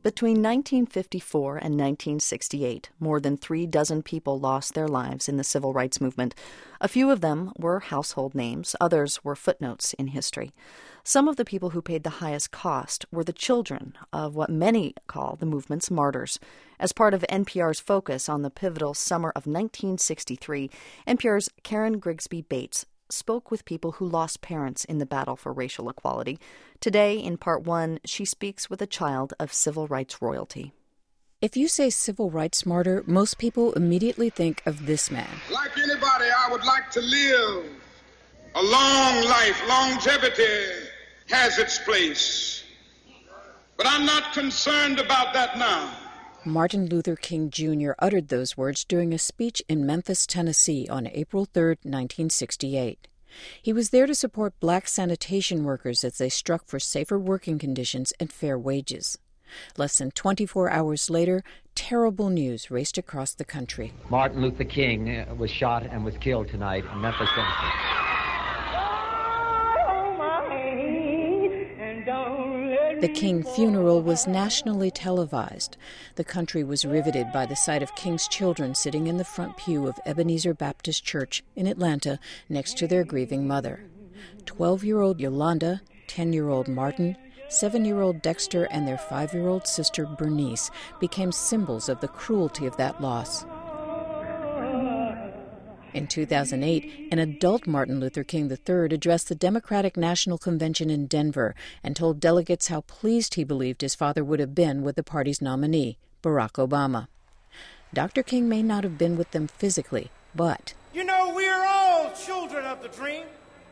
Between 1954 and 1968, more than 36 people lost their lives in the civil rights movement. A few of them were household names, others were footnotes in history. Some of the people who paid the highest cost were the children of what many call the movement's martyrs. As part of NPR's focus on the pivotal summer of 1963, NPR's Karen Grigsby Bates spoke with people who lost parents in the battle for racial equality. Today, in Part 1, she speaks with a child of civil rights royalty. If you say civil rights martyr, most people immediately think of this man. Like anybody, I would like to live a long life. Longevity has its place. But I'm not concerned about that now. Martin Luther King Jr. uttered those words during a speech in Memphis, Tennessee on April 3, 1968. He was there to support black sanitation workers as they struck for safer working conditions and fair wages. Less than 24 hours later, terrible news raced across the country. Martin Luther King was shot and was killed tonight in Memphis, Tennessee. The King funeral was nationally televised. The country was riveted by the sight of King's children sitting in the front pew of Ebenezer Baptist Church in Atlanta next to their grieving mother. 12-year-old Yolanda, 10-year-old Martin, 7-year-old Dexter, and their 5-year-old sister Bernice became symbols of the cruelty of that loss. In 2008, an adult Martin Luther King III addressed the Democratic National Convention in Denver and told delegates how pleased he believed his father would have been with the party's nominee, Barack Obama. Dr. King may not have been with them physically, but... You know, we're all children of the dream,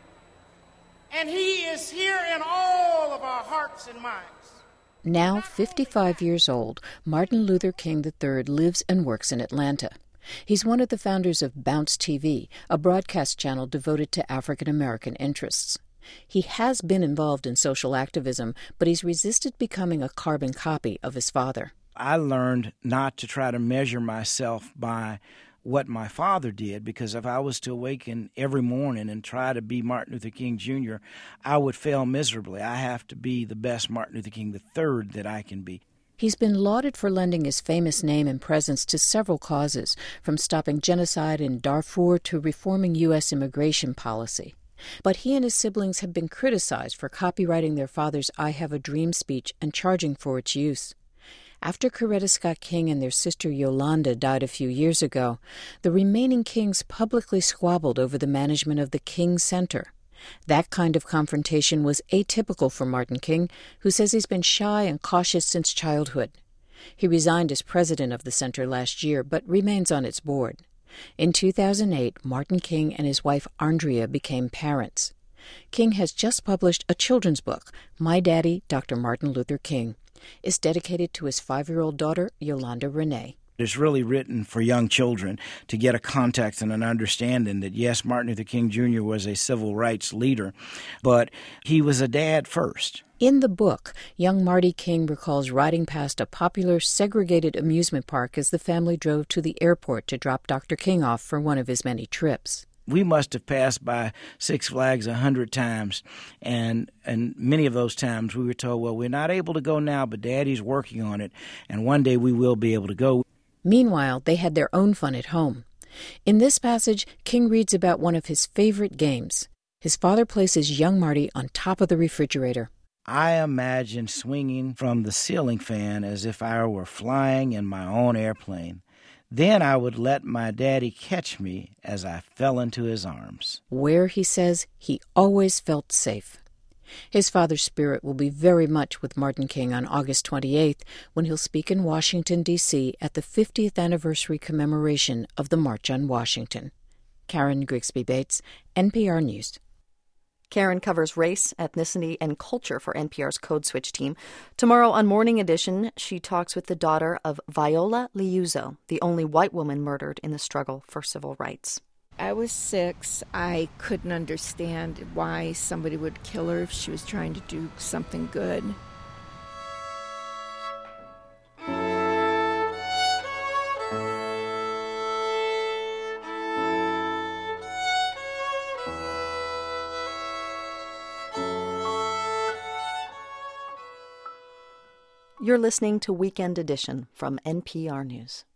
and he is here in all of our hearts and minds. Now 55 years old, Martin Luther King III lives and works in Atlanta. He's one of the founders of Bounce TV, a broadcast channel devoted to African-American interests. He has been involved in social activism, but he's resisted becoming a carbon copy of his father. I learned not to try to measure myself by what my father did, because if I was to awaken every morning and try to be Martin Luther King Jr., I would fail miserably. I have to be the best Martin Luther King III that I can be. He's been lauded for lending his famous name and presence to several causes, from stopping genocide in Darfur to reforming U.S. immigration policy. But he and his siblings have been criticized for copywriting their father's I Have a Dream speech and charging for its use. After Coretta Scott King and their sister Yolanda died a few years ago, the remaining Kings publicly squabbled over the management of the King Center. That kind of confrontation was atypical for Martin King, who says he's been shy and cautious since childhood. He resigned as president of the center last year, but remains on its board. In 2008, Martin King and his wife Andrea became parents. King has just published a children's book, My Daddy, Dr. Martin Luther King. It's dedicated to his 5-year-old daughter, Yolanda Renee. It's really written for young children to get a context and an understanding that, yes, Martin Luther King Jr. was a civil rights leader, but he was a dad first. In the book, young Marty King recalls riding past a popular segregated amusement park as the family drove to the airport to drop Dr. King off for one of his many trips. We must have passed by Six Flags 100 times, and many of those times we were told, well, we're not able to go now, but Daddy's working on it, and one day we will be able to go. Meanwhile, they had their own fun at home. In this passage, King reads about one of his favorite games. His father places young Marty on top of the refrigerator. I imagine swinging from the ceiling fan as if I were flying in my own airplane. Then I would let my daddy catch me as I fell into his arms. Where, he says, he always felt safe. His father's spirit will be very much with Martin King on August 28th, when he'll speak in Washington, D.C. at the 50th anniversary commemoration of the March on Washington. Karen Grigsby Bates, NPR News. Karen covers race, ethnicity, and culture for NPR's Code Switch team. Tomorrow on Morning Edition, she talks with the daughter of Viola Liuzzo, the only white woman murdered in the struggle for civil rights. I was 6. I couldn't understand why somebody would kill her if she was trying to do something good. You're listening to Weekend Edition from NPR News.